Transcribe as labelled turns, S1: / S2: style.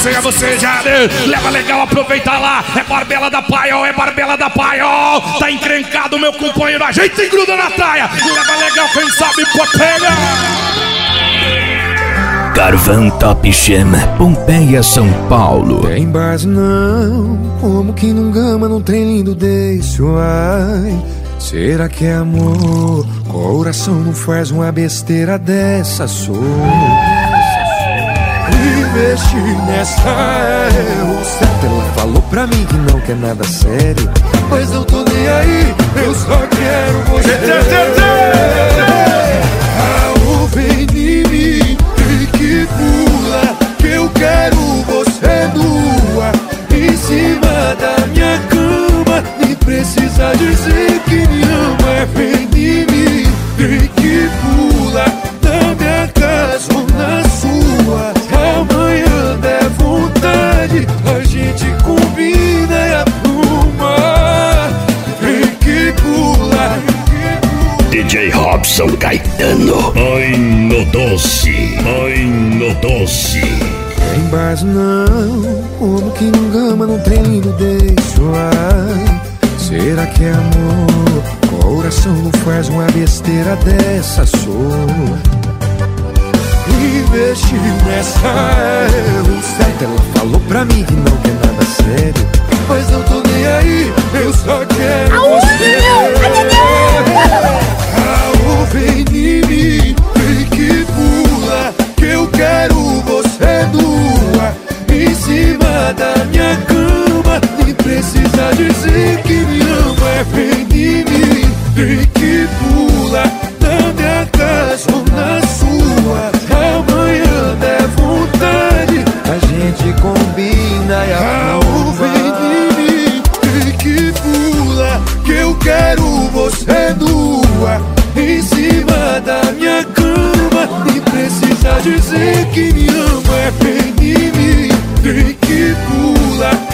S1: você, bocejada. Leva legal, aproveita lá. É Barbela da Paiol, é Barbela da Paiol. Tá encrencado, meu companheiro. A gente engruda na traia. Leva legal, quem sabe pode pegar.
S2: Carvão Top Chem, Pompeia, São Paulo.
S3: Tem base não, como que não gama num trem lindo desse, ai. Será que é amor? Coração não faz uma besteira dessa, sou. Investir nessa é o certo. Ela falou pra mim que não quer nada sério, mas não tô nem aí, eu só quero você. Ah, vem de mim e que pula, que eu quero você nua em cima da minha cama. Nem precisa dizer que me ama. Vem de mim e que pula na minha casa ou na sua. Amanhã der vontade, a gente combina e arruma. Vem que pula.
S2: DJ Robson Caetano. Ai no doce, ai no doce.
S3: Tem base não, como que não gama num trem lindo desse, ai. Será que é amor? Coração não faz uma besteira dessa, sou. Investir nessa é o certo. Ela falou pra mim que não quer nada sério, mas não tô nem aí, eu só quero você. Ah, vem de mim, vem que pula, que eu quero você nua em cima da minha cama. Nem precisa dizer que me ama. Vem de mim, vem que pula na minha casa ou na sua. Amanhã der vontade, a gente combina e arruma. Vem de mim, vem que pula, que eu quero você nua em cima da minha cama. Nem precisa dizer que me ama. Vem de mim, vem que pula